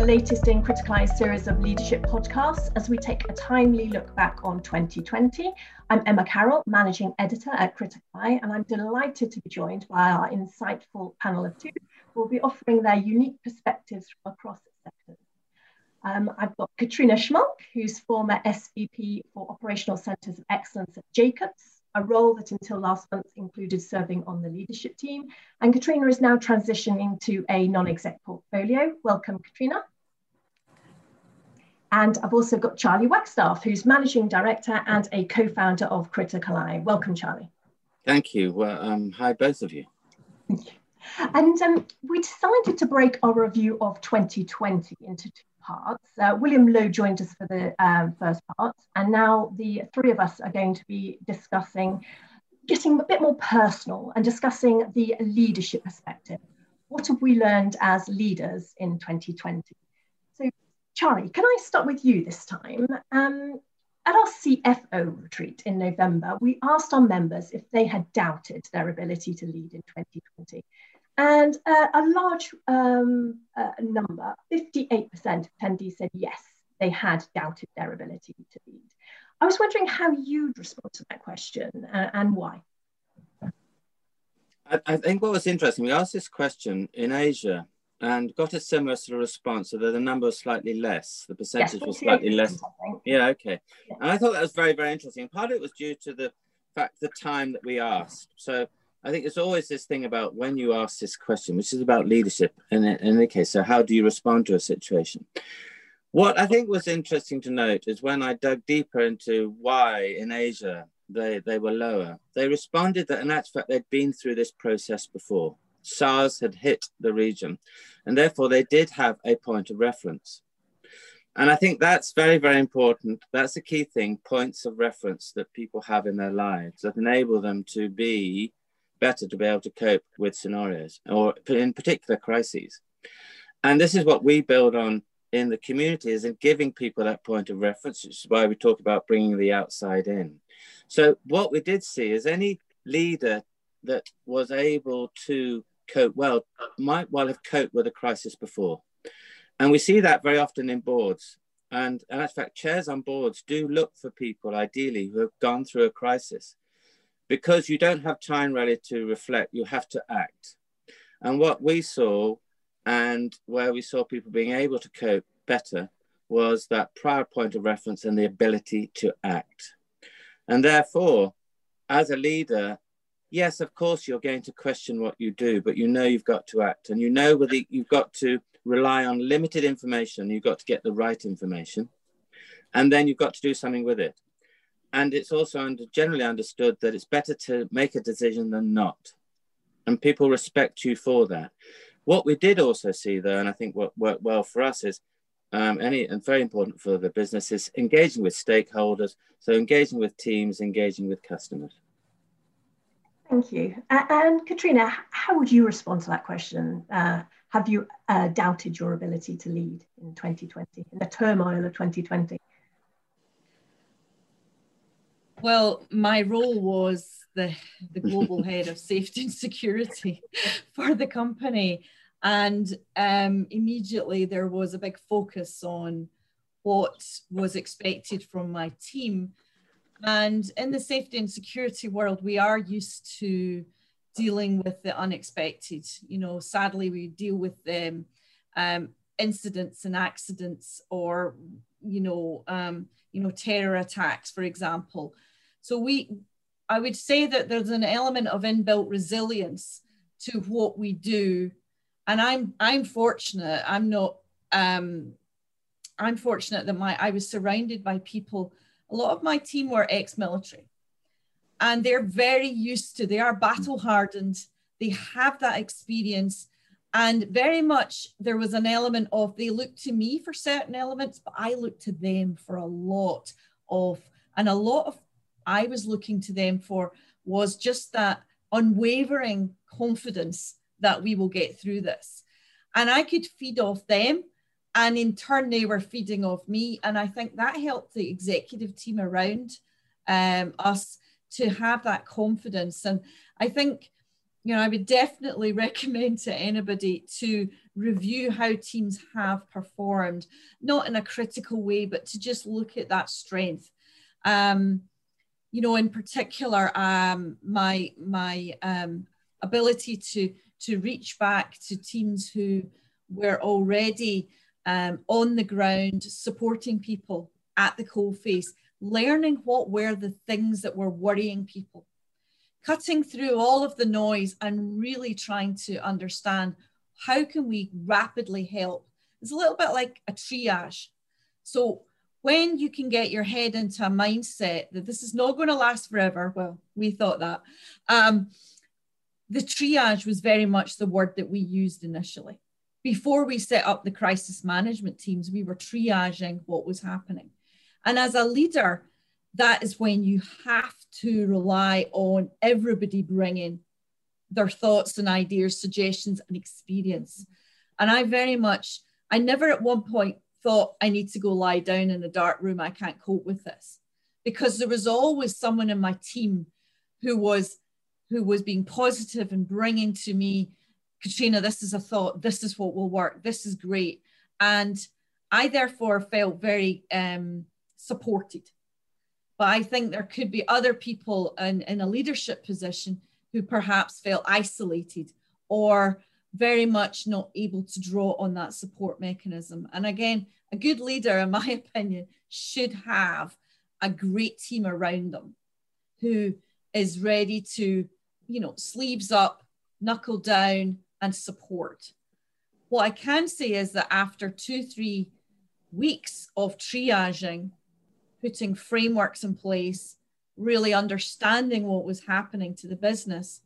latest in Critical Eye's series of leadership podcasts as we take a timely look back on 2020. I'm Emma Carroll, Managing Editor at Critical Eye, and I'm delighted to be joined by our insightful panel of two who will be offering their unique perspectives from across sectors. I've got Katrina Schmalk, who's former SVP for Operational Centres of Excellence at Jacobs, a role that until last month included serving on the leadership team. And Katrina is now transitioning to a non-exec portfolio. Welcome, Katrina. And I've also got Charlie Wagstaff, who's Managing Director and a co-founder of Critical Eye. Welcome, Charlie. Thank you. Well, hi, both of you. Thank you. And we decided to break our review of 2020 into two parts. William Lowe joined us for the first part, and now the three of us are going to be discussing, getting a bit more personal and discussing the leadership perspective. What have we learned as leaders in 2020? So, Charlie, can I start with you this time? At our CFO retreat in November, we asked our members if they had doubted their ability to lead in 2020. And a large number, 58% of attendees said yes, they had doubted their ability to lead. I was wondering how you'd respond to that question and why. I think what was interesting, we asked this question in Asia and got a similar sort of response, so that the number was slightly less, the percentage was slightly less. Yeah, okay. Yeah. And I thought that was very, very interesting. Part of it was due to the time that we asked. So I think there's always this thing about when you ask this question, which is about leadership in any case. So how do you respond to a situation? What I think was interesting to note is when I dug deeper into why in Asia they were lower, they responded that in actual fact they'd been through this process before. SARS had hit the region, and therefore they did have a point of reference. And I think that's very, very important. That's a key thing, points of reference that people have in their lives that enable them to be better, to be able to cope with scenarios, or in particular crises. And this is what we build on in the community, is in giving people that point of reference, which is why we talk about bringing the outside in. So what we did see is any leader that was able to cope well might well have coped with a crisis before. And we see that very often in boards. And in fact, chairs on boards do look for people, ideally, who have gone through a crisis. Because you don't have time really to reflect, you have to act. And what we saw, and where we saw people being able to cope better, was that prior point of reference and the ability to act. And therefore, as a leader, yes, of course, you're going to question what you do, but you know you've got to act. And you know whether you've got to rely on limited information, you've got to get the right information. And then you've got to do something with it. And it's also generally understood that it's better to make a decision than not. And people respect you for that. What we did also see, though, and I think what worked well for us is, and very important for the business, is engaging with stakeholders. So engaging with teams, engaging with customers. Thank you. And Katrina, how would you respond to that question? Have you doubted your ability to lead in 2020, in the turmoil of 2020? Well, my role was the global head of safety and security for the company. And immediately there was a big focus on what was expected from my team. And in the safety and security world, we are used to dealing with the unexpected. You know, sadly, we deal with incidents and accidents, or, terror attacks, for example. So I would say that there's an element of inbuilt resilience to what we do. And I'm fortunate. I'm fortunate that I was surrounded by people. A lot of my team were ex-military, and they're very used to, they are battle hardened. They have that experience, and very much there was an element of, they look to me for certain elements, but I look to them for a lot of I was looking to them for was just that unwavering confidence that we will get through this. And I could feed off them, and in turn they were feeding off me. And I think that helped the executive team around us to have that confidence. And I think, you know, I would definitely recommend to anybody to review how teams have performed, not in a critical way, but to just look at that strength. You know, in particular, my ability to reach back to teams who were already on the ground, supporting people at the coalface, learning what were the things that were worrying people, cutting through all of the noise and really trying to understand how can we rapidly help. It's a little bit like a triage. So when you can get your head into a mindset that this is not going to last forever, well, we thought that, the triage was very much the word that we used initially. Before we set up the crisis management teams, we were triaging what was happening. And as a leader, that is when you have to rely on everybody bringing their thoughts and ideas, suggestions and experience. And I never at one point thought I need to go lie down in a dark room, I can't cope with this. Because there was always someone in my team who was being positive and bringing to me, Katrina, this is a thought, this is what will work, this is great. And I therefore felt very supported. But I think there could be other people in a leadership position who perhaps felt isolated or very much not able to draw on that support mechanism. And again, a good leader, in my opinion, should have a great team around them who is ready to, you know, sleeves up, knuckle down and support. What I can say is that after 2-3 weeks of triaging, putting frameworks in place, really understanding what was happening to the business,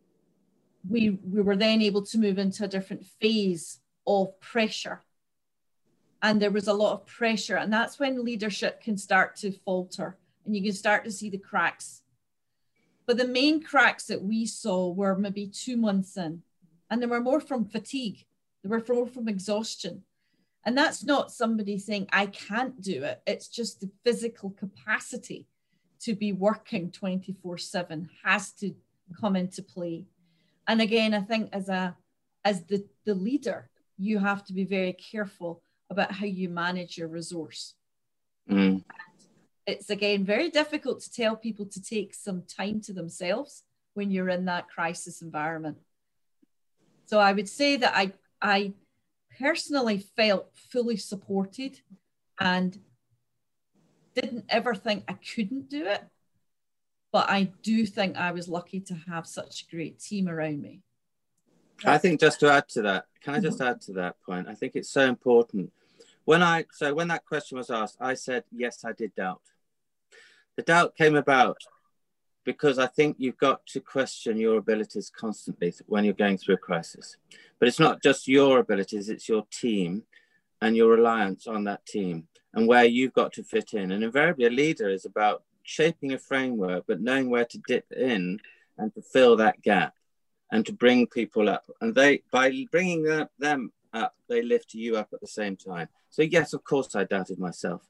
we were then able to move into a different phase of pressure. And there was a lot of pressure, and that's when leadership can start to falter and you can start to see the cracks. But the main cracks that we saw were maybe 2 months in, and they were more from fatigue, they were more from exhaustion. And that's not somebody saying, I can't do it. It's just the physical capacity to be working 24/7 has to come into play. And again, I think as the leader, you have to be very careful about how you manage your resource. Mm. It's again, very difficult to tell people to take some time to themselves when you're in that crisis environment. So I would say that I personally felt fully supported and didn't ever think I couldn't do it. But I do think I was lucky to have such a great team around me. I think just to add to that, can I just add to that point? I think it's so important. When that question was asked, I said, yes, I did doubt. The doubt came about because I think you've got to question your abilities constantly when you're going through a crisis. But it's not just your abilities, it's your team and your reliance on that team and where you've got to fit in. And invariably a leader is about shaping a framework, but knowing where to dip in and to fill that gap and to bring people up. And by bringing them up, they lift you up at the same time. So yes, of course, I doubted myself.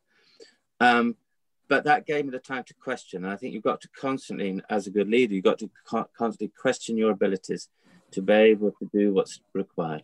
But that gave me the time to question. And I think you've got to constantly, as a good leader, you've got to constantly question your abilities to be able to do what's required.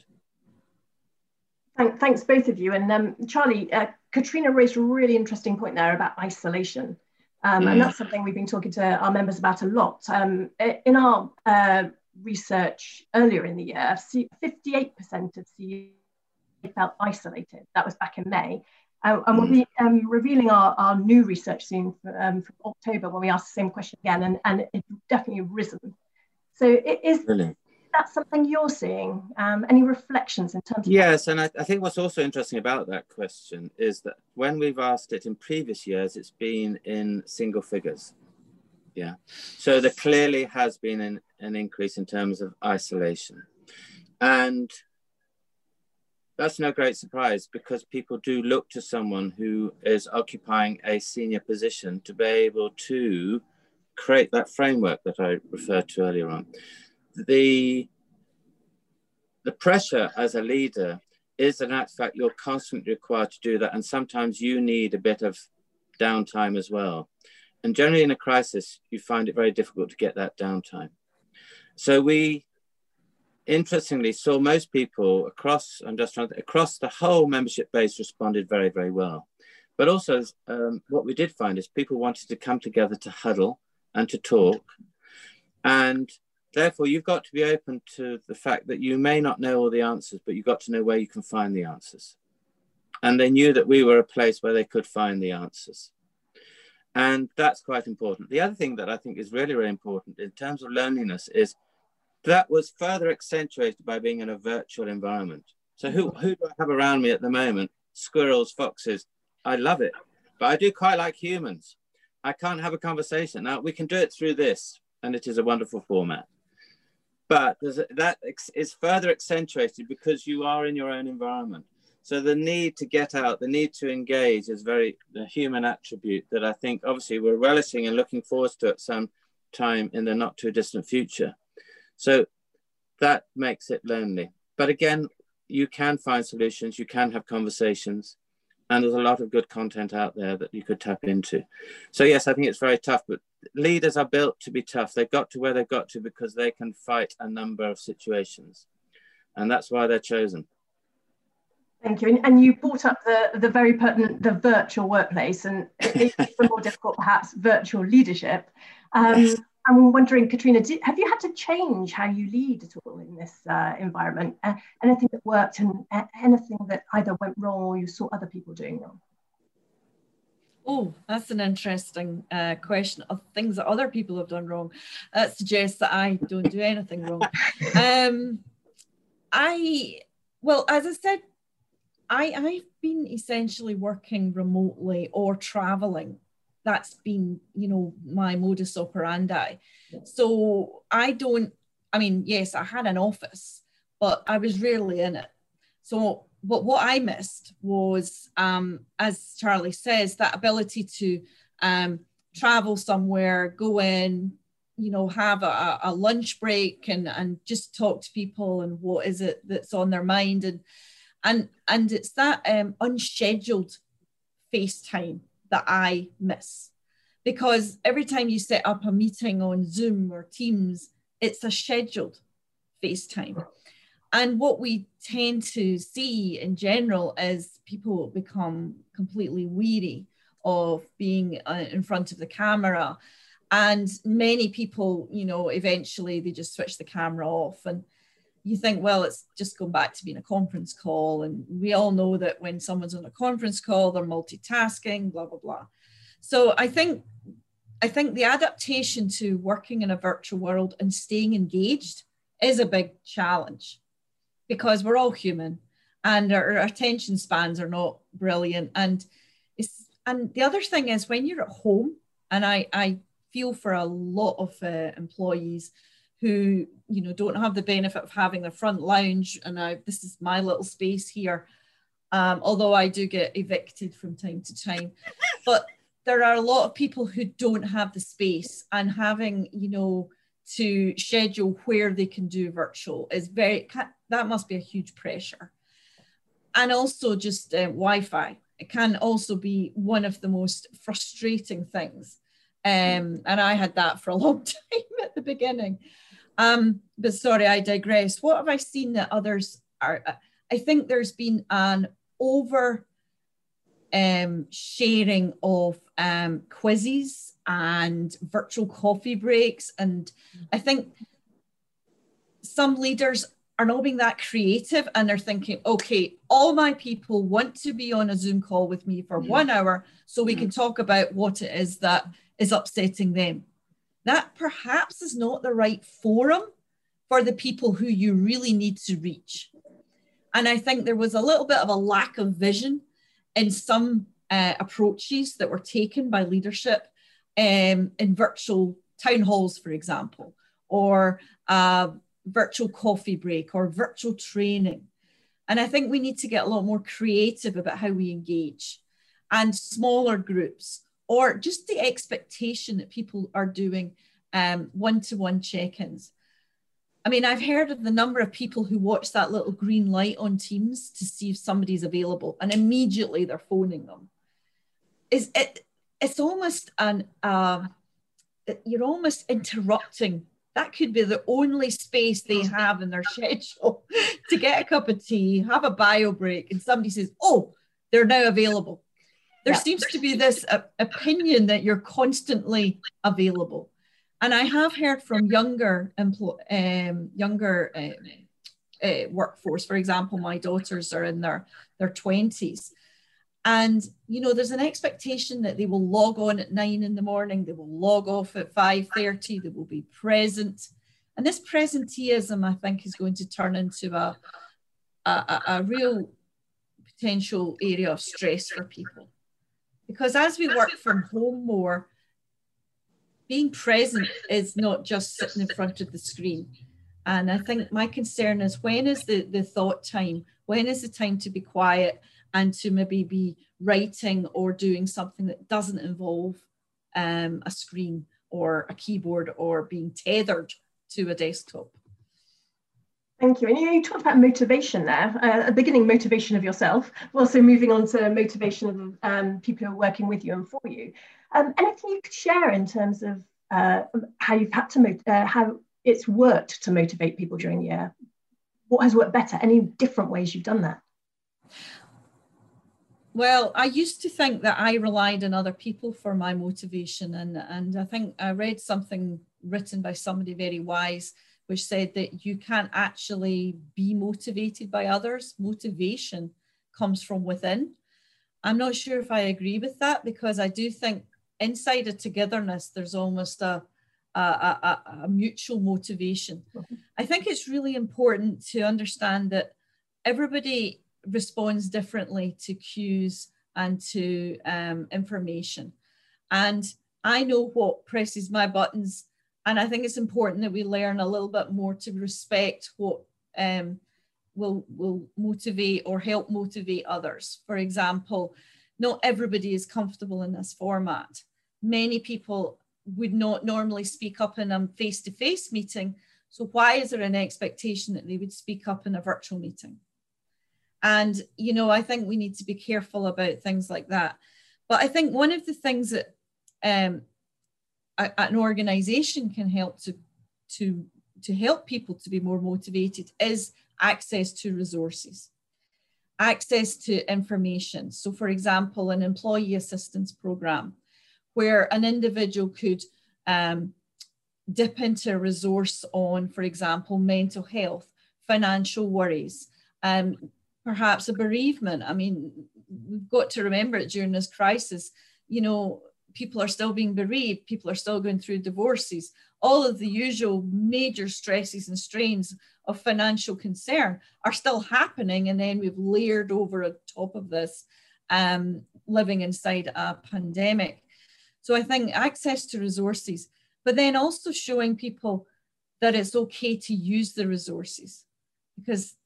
Thanks, both of you. And Charlie, Katrina raised a really interesting point there about isolation. And that's something we've been talking to our members about a lot. In our research earlier in the year, 58% of CEOs felt isolated. That was back in May. And we'll be revealing our new research soon from October when we ask the same question again, and it's definitely risen. So it is really? That something you're seeing? Any reflections in terms of Yes, and I think what's also interesting about that question is that when we've asked it in previous years, it's been in single figures. Yeah, so there clearly has been an increase in terms of isolation. And that's no great surprise because people do look to someone who is occupying a senior position to be able to create that framework that I referred to earlier on. The pressure as a leader is in fact you're constantly required to do that, and sometimes you need a bit of downtime as well. And generally in a crisis, you find it very difficult to get that downtime. So we interestingly saw most people across the whole membership base responded very, very well. But also what we did find is people wanted to come together to huddle and to talk. And therefore, you've got to be open to the fact that you may not know all the answers, but you've got to know where you can find the answers. And they knew that we were a place where they could find the answers. And that's quite important. The other thing that I think is really, really important in terms of loneliness is that was further accentuated by being in a virtual environment. So who do I have around me at the moment? Squirrels, foxes. I love it. But I do quite like humans. I can't have a conversation. Now, we can do it through this, and it is a wonderful format. But that is further accentuated because you are in your own environment. So the need to get out, the need to engage is the human attribute that I think obviously we're relishing and looking forward to at some time in the not too distant future. So that makes it lonely. But again, you can find solutions, you can have conversations, and there's a lot of good content out there that you could tap into. So yes, I think it's very tough, but leaders are built to be tough. They've got to where they've got to because they can fight a number of situations. And that's why they're chosen. Thank you. And you brought up the very pertinent, the virtual workplace, and it's the more difficult, perhaps, virtual leadership. Yes. I'm wondering, Katrina, have you had to change how you lead at all in this environment? Anything that worked and anything that either went wrong or you saw other people doing wrong? Oh, that's an interesting question of things that other people have done wrong. That suggests that I don't do anything wrong. Well, as I said, I've been essentially working remotely or traveling. That's been, my modus operandi. So yes, I had an office, but I was rarely in it. So, but what I missed was, as Charlie says, that ability to travel somewhere, go in, have a lunch break and just talk to people and what is it that's on their mind. And it's that unscheduled FaceTime that I miss, because every time you set up a meeting on Zoom or Teams, it's a scheduled FaceTime. And what we tend to see in general is people become completely weary of being in front of the camera. And many people, eventually they just switch the camera off. And you think, well, it's just going back to being a conference call. And we all know that when someone's on a conference call, they're multitasking, blah, blah, blah. So I think the adaptation to working in a virtual world and staying engaged is a big challenge, because we're all human and our attention spans are not brilliant. And the other thing is, when you're at home, and I feel for a lot of employees who don't have the benefit of having their front lounge, and this is my little space here, although I do get evicted from time to time. But there are a lot of people who don't have the space, and having to schedule where they can do virtual is that must be a huge pressure. And also just Wi-Fi, it can also be one of the most frustrating things. And I had that for a long time at the beginning. But sorry, I digress. What have I seen that others are? I think there's been an over sharing of quizzes and virtual coffee breaks. And I think some leaders are not being that creative, and they're thinking, okay, all my people want to be on a Zoom call with me for 1 hour so we can talk about what it is that is upsetting them. That perhaps is not the right forum for the people who you really need to reach. And I think there was a little bit of a lack of vision in some approaches that were taken by leadership in virtual town halls, for example, or virtual coffee break or virtual training. And I think we need to get a lot more creative about how we engage, and smaller groups, or just the expectation that people are doing one-to-one check-ins. I mean, I've heard of the number of people who watch that little green light on Teams to see if somebody's available, and immediately they're phoning them. It's almost you're almost interrupting that could be the only space they have in their schedule to get a cup of tea, have a bio break, and somebody says, oh, they're now available. There seems to be this opinion that you're constantly available. And I have heard from younger workforce. For example, my daughters are in their 20s. And, you know, there's an expectation that they will log on at 9 in the morning, they will log off at 5:30, they will be present. And this presenteeism, I think, is going to turn into a real potential area of stress for people. Because as we work from home more, being present is not just sitting in front of the screen. And I think my concern is, when is the thought time? When is the time to be quiet and to maybe be writing or doing something that doesn't involve a screen or a keyboard or being tethered to a desktop? Thank you. And you talked about motivation there, at the beginning, motivation of yourself, also moving on to motivation of people who are working with you and for you. Anything you could share in terms of how you've had to, how it's worked to motivate people during the year? What has worked better? Any different ways you've done that? Well, I used to think that I relied on other people for my motivation. And I think I read something written by somebody very wise, which said that you can't actually be motivated by others. Motivation comes from within. I'm not sure if I agree with that, because I do think inside a togetherness, there's almost a mutual motivation. I think it's really important to understand that everybody responds differently to cues and to information. And I know what presses my buttons. And I think it's important that we learn a little bit more to respect what will motivate or help motivate others. For example, not everybody is comfortable in this format. Many people would not normally speak up in a face-to-face meeting. So why is there an expectation that they would speak up in a virtual meeting? And, you know, I think we need to be careful about things like that. But I think one of the things that an organization can help to help people to be more motivated is access to resources, access to information. So for example, an employee assistance program where an individual could dip into a resource on, for example, mental health, financial worries, perhaps a bereavement. I mean, we've got to remember it during this crisis, you know, people are still being bereaved, people are still going through divorces, all of the usual major stresses and strains of financial concern are still happening. And then we've layered over on top of this, living inside a pandemic. So I think access to resources, but then also showing people that it's okay to use the resources, because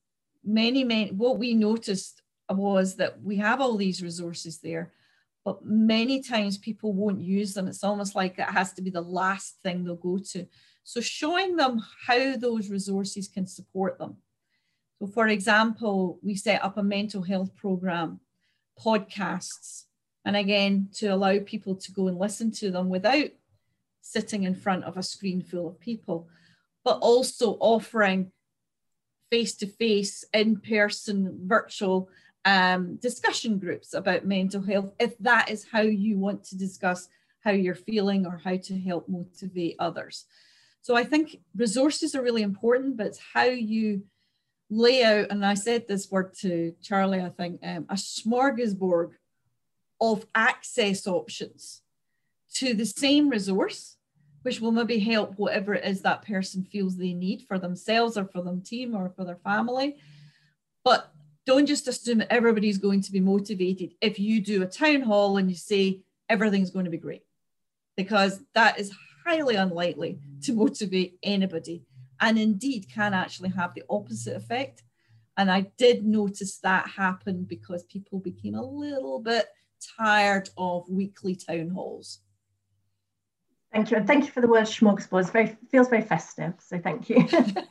what we noticed was that we have all these resources there, but many times people won't use them. It's almost like it has to be the last thing they'll go to. So showing them how those resources can support them. So for example, we set up a mental health program, podcasts, and again, to allow people to go and listen to them without sitting in front of a screen full of people, but also offering face-to-face, in-person, virtual discussion groups about mental health, if that is how you want to discuss how you're feeling or how to help motivate others. So I think resources are really important, but it's how you lay out, and I said this word to Charlie, I think, a smorgasbord of access options to the same resource, which will maybe help whatever it is that person feels they need for themselves or for their team or for their family. But don't just assume that everybody's going to be motivated if you do a town hall and you say everything's going to be great, because that is highly unlikely to motivate anybody, and indeed can actually have the opposite effect. And I did notice that happen because people became a little bit tired of weekly town halls. Thank you, and thank you for the word smorgasbord. It feels very festive, so thank you.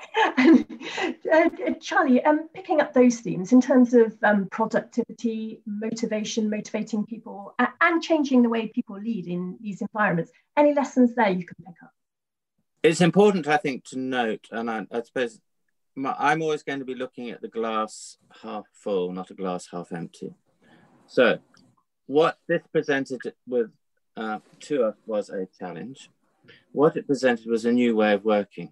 And, Charlie, picking up those themes in terms of productivity, motivation, motivating people, and changing the way people lead in these environments, any lessons there you can pick up? It's important, I think, to note, and I suppose I'm always going to be looking at the glass half full, not a glass half empty. So what this presented with to us was a challenge. What it presented was a new way of working.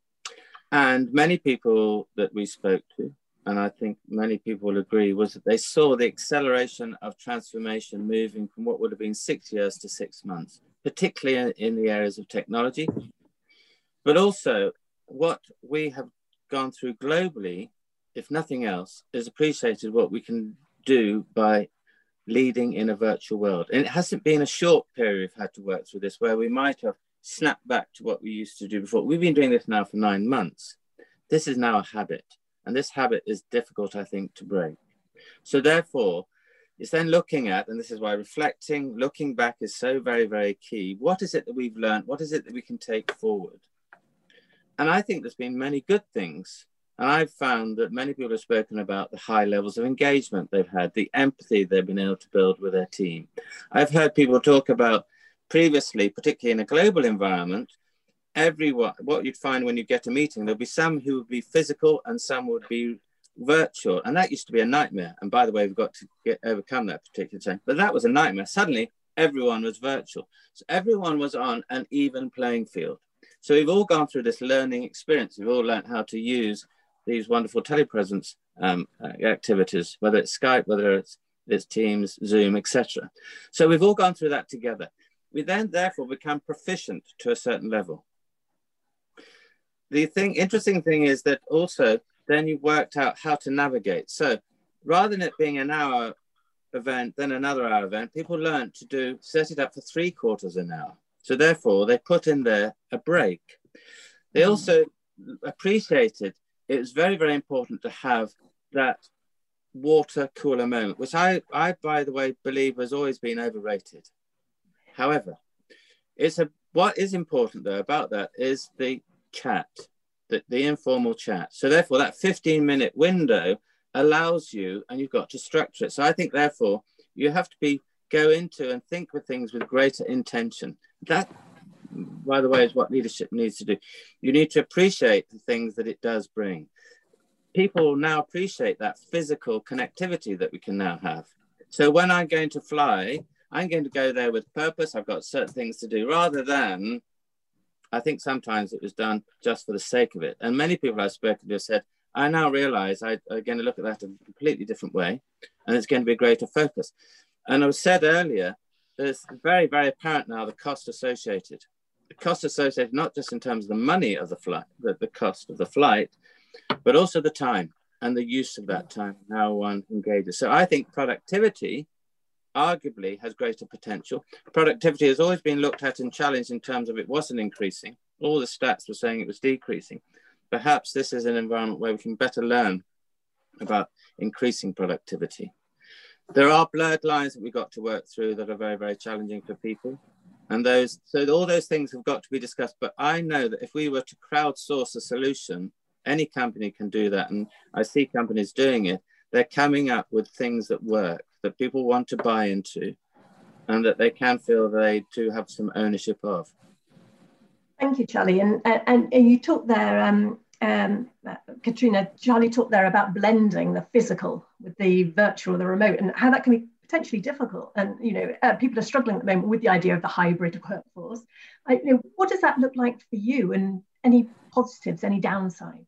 And many people that we spoke to, and I think many people will agree, was that they saw the acceleration of transformation moving from what would have been 6 years to 6 months, particularly in the areas of technology. But also what we have gone through globally, if nothing else, is appreciated what we can do by leading in a virtual world. And it hasn't been a short period we've had to work through this, where we might have snapped back to what we used to do before. We've been doing this now for 9 months. This is now a habit. And this habit is difficult, I think, to break. So therefore, it's then looking at, and this is why reflecting, looking back is so very, very key. What is it that we've learned? What is it that we can take forward? And I think there's been many good things. And I've found that many people have spoken about the high levels of engagement they've had, the empathy they've been able to build with their team. I've heard people talk about previously, particularly in a global environment, everyone, what you'd find when you get a meeting, there'll be some who would be physical and some would be virtual. And that used to be a nightmare. And by the way, we've got to overcome that particular thing. But that was a nightmare. Suddenly, everyone was virtual. So everyone was on an even playing field. So we've all gone through this learning experience. We've all learned how to use these wonderful telepresence activities, whether it's Skype, whether it's Teams, Zoom, etc. So we've all gone through that together. We then therefore become proficient to a certain level. The interesting thing is that also then you've worked out how to navigate. So rather than it being an hour event, then another hour event, people learned to set it up for 3/4 an hour. So therefore, they put in there a break. They also appreciated it was very, very important to have that water cooler moment, which I by the way, believe has always been overrated. However, what is important though about that is the chat, the informal chat. So therefore, that 15-minute window allows you, and you've got to structure it. So I think therefore, you have to go into and think of things with greater intention. That, by the way, is what leadership needs to do. You need to appreciate the things that it does bring. People now appreciate that physical connectivity that we can now have. So when I'm going to fly, I'm going to go there with purpose. I've got certain things to do, rather than, I think sometimes it was done just for the sake of it. And many people I've spoken to have said, I now realize I'm going to look at that a completely different way, and it's going to be a greater focus. And I was said earlier, there's very, very apparent now the cost associated. The cost associated not just in terms of the money of the flight, the cost of the flight, but also the time and the use of that time, how one engages. So I think productivity arguably has greater potential. Productivity has always been looked at and challenged in terms of it wasn't increasing. All the stats were saying it was decreasing. Perhaps this is an environment where we can better learn about increasing productivity. There are blurred lines that we've got to work through that are very, very challenging for people. And so all those things have got to be discussed. But I know that if we were to crowdsource a solution, any company can do that. And I see companies doing it. They're coming up with things that work, that people want to buy into, and that they can feel they too have some ownership of. Thank you, Charlie. And you talked there, Katrina, Charlie talked there about blending the physical with the virtual, the remote, and how that can be potentially difficult. And, people are struggling at the moment with the idea of the hybrid workforce. What does that look like for you, and any positives, any downsides?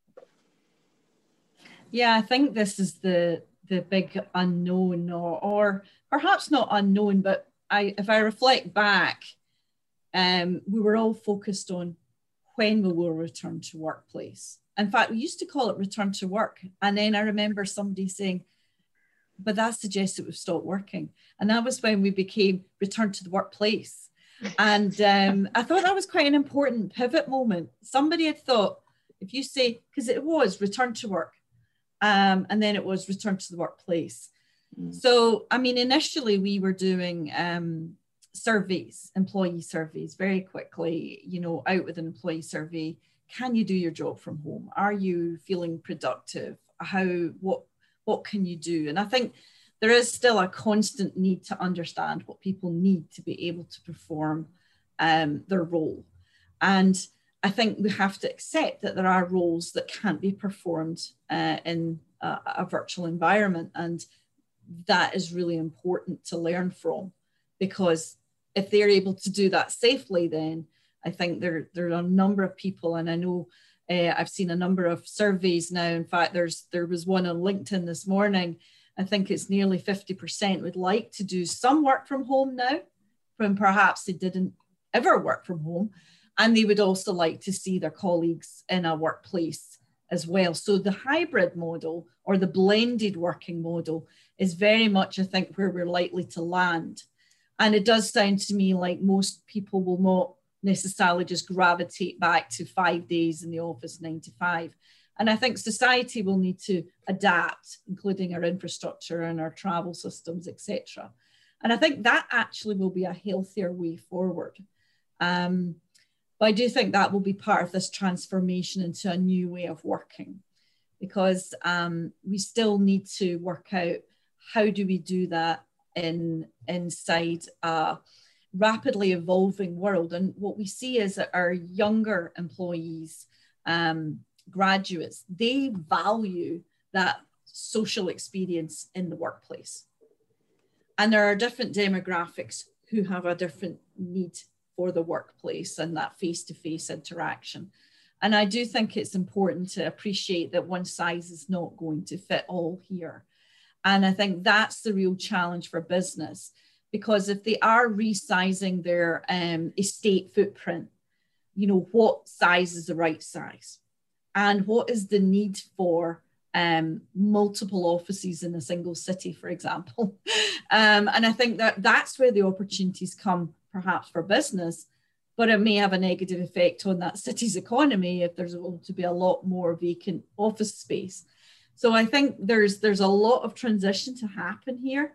Yeah, I think this is the big unknown, or perhaps not unknown, but if I reflect back, we were all focused on when we will return to workplace. In fact, we used to call it return to work. And then I remember somebody saying, but that suggests that we've stopped working. And that was when we became return to the workplace. And I thought that was quite an important pivot moment. Somebody had thought, if you say, because it was return to work, and then it was return to the workplace. So, I mean, initially we were doing surveys, employee surveys, very quickly, out with an employee survey. Can you do your job from home? Are you feeling productive? What can you do? And I think there is still a constant need to understand what people need to be able to perform their role. And I think we have to accept that there are roles that can't be performed in a virtual environment. And that is really important to learn from, because if they're able to do that safely, then I think there are a number of people, and I know I've seen a number of surveys now. In fact, there was one on LinkedIn this morning. I think it's nearly 50% would like to do some work from home now, when perhaps they didn't ever work from home. And they would also like to see their colleagues in a workplace as well. So the hybrid model, or the blended working model, is very much, I think, where we're likely to land. And it does sound to me like most people will not necessarily just gravitate back to 5 days in the office, 9 to 5. And I think society will need to adapt, including our infrastructure and our travel systems, etc. And I think that actually will be a healthier way forward. But I do think that will be part of this transformation into a new way of working, because we still need to work out how do we do that inside a rapidly evolving world. And what we see is that our younger employees, graduates, they value that social experience in the workplace. And there are different demographics who have a different need for the workplace and that face-to-face interaction. And I do think it's important to appreciate that one size is not going to fit all here. And I think that's the real challenge for business, because if they are resizing their estate footprint, you know, what size is the right size? And what is the need for multiple offices in a single city, for example? And I think that that's where the opportunities come, perhaps for business, but it may have a negative effect on that city's economy if there's going to be a lot more vacant office space. So I think there's a lot of transition to happen here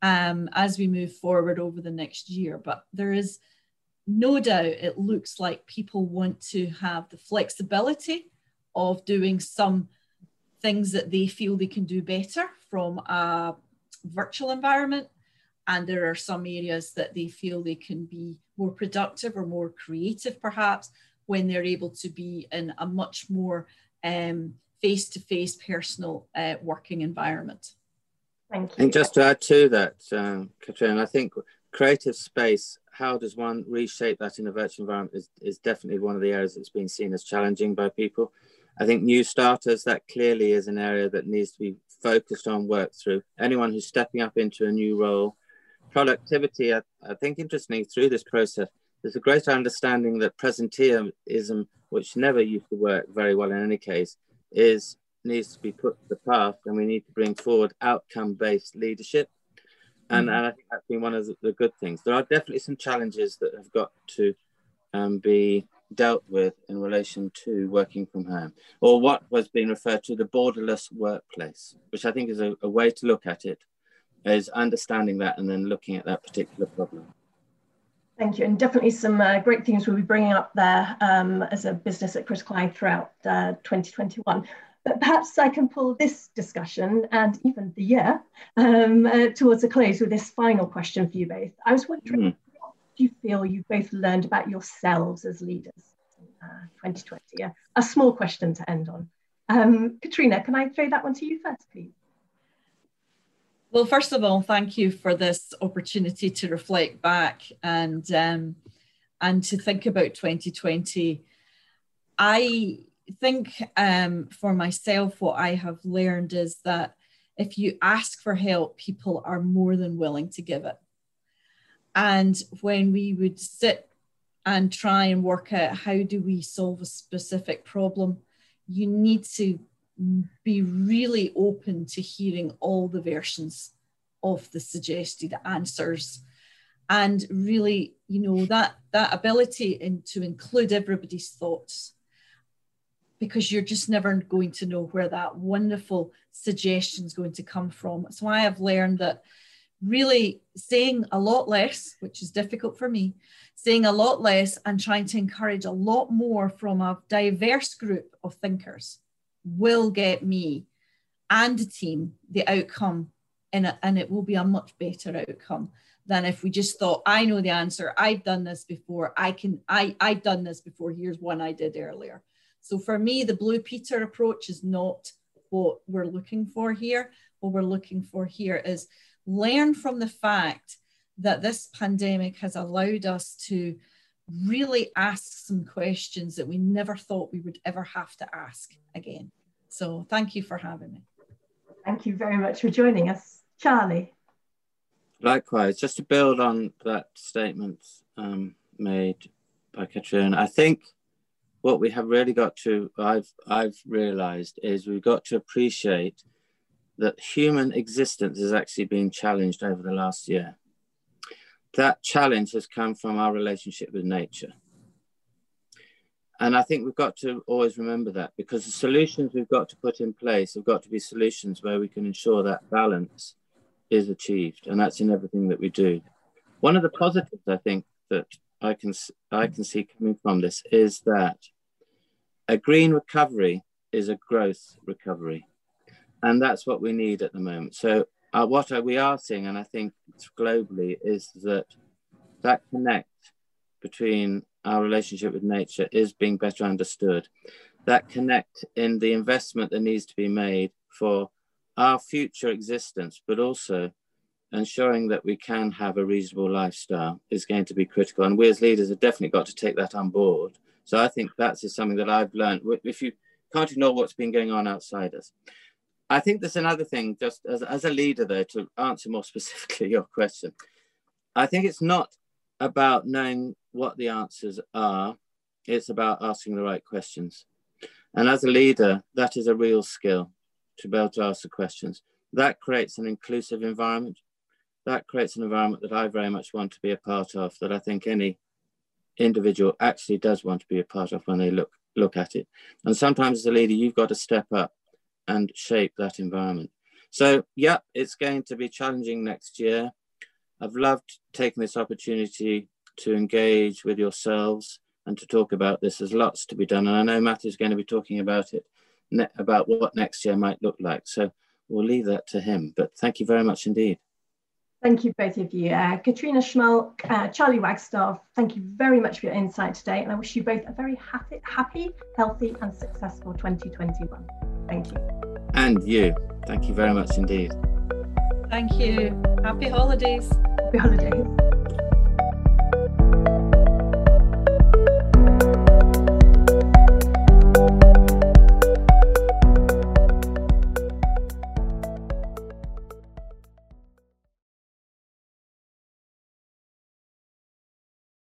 as we move forward over the next year. But there is no doubt it looks like people want to have the flexibility of doing some things that they feel they can do better from a virtual environment. And there are some areas that they feel they can be more productive or more creative, perhaps, when they're able to be in a much more face-to-face personal working environment. Thank you. And just to add to that, Katrina, I think creative space, how does one reshape that in a virtual environment is definitely one of the areas that's been seen as challenging by people. I think new starters, that clearly is an area that needs to be focused on, worked through. Anyone who's stepping up into a new role, productivity, I think interestingly through this process, there's a greater understanding that presenteeism, which never used to work very well in any case, needs to be put to the path, and we need to bring forward outcome-based leadership. And I think that's been one of the good things. There are definitely some challenges that have got to be dealt with in relation to working from home, or what was being referred to the borderless workplace, which I think is a way to look at it, is understanding that and then looking at that particular problem. Thank you, and definitely some great things we'll be bringing up there as a business at Chris Klein throughout 2021. But perhaps I can pull this discussion and even the year towards a close with this final question for you both. I was wondering, what do you feel you've both learned about yourselves as leaders in 2020? Yeah, a small question to end on. Katrina, can I throw that one to you first, please? Well, first of all, thank you for this opportunity to reflect back and to think about 2020. I think for myself, what I have learned is that if you ask for help, people are more than willing to give it. And when we would sit and try and work out how do we solve a specific problem, you need to be really open to hearing all the versions of the suggested answers, and really, you know, that ability to include everybody's thoughts, because you're just never going to know where that wonderful suggestion is going to come from. So I have learned that really saying a lot less, which is difficult for me, saying a lot less and trying to encourage a lot more from a diverse group of thinkers will get me and the team the outcome and it will be a much better outcome than if we just thought, I know the answer, I've done this before, I've done this before, here's one I did earlier. So for me, the Blue Peter approach is not what we're looking for here. What we're looking for here is learn from the fact that this pandemic has allowed us to really ask some questions that we never thought we would ever have to ask again. So thank you for having me. Thank you very much for joining us. Charlie. Likewise, just to build on that statement made by Katrina, I think what we have really got to, I've realized, is we've got to appreciate that human existence has actually been challenged over the last year. That challenge has come from our relationship with nature. And I think we've got to always remember that, because the solutions we've got to put in place have got to be solutions where we can ensure that balance is achieved, and that's in everything that we do. One of the positives I think that I can see coming from this is that a green recovery is a growth recovery, and that's what we need at the moment. So what we are seeing, and I think globally, is that connect between our relationship with nature is being better understood. That connect in the investment that needs to be made for our future existence, but also ensuring that we can have a reasonable lifestyle is going to be critical. And we as leaders have definitely got to take that on board. So I think that's just something that I've learned. If you can't ignore what's been going on outside us. I think there's another thing, just as a leader though, to answer more specifically your question. I think it's not about knowing what the answers are. It's about asking the right questions. And as a leader, that is a real skill, to be able to ask the questions. That creates an inclusive environment. That creates an environment that I very much want to be a part of, that I think any individual actually does want to be a part of when they look at it. And sometimes as a leader, you've got to step up and shape that environment. So yeah, it's going to be challenging next year. I've loved taking this opportunity to engage with yourselves and to talk about this. There's lots to be done. And I know Matthew's going to be talking about it, about what next year might look like. So we'll leave that to him. But thank you very much indeed. Thank you, both of you. Katrina Schmalk, Charlie Wagstaff, thank you very much for your insight today. And I wish you both a very happy, healthy and successful 2021. Thank you. And you. Thank you very much indeed. Thank you. Happy holidays. Happy holidays.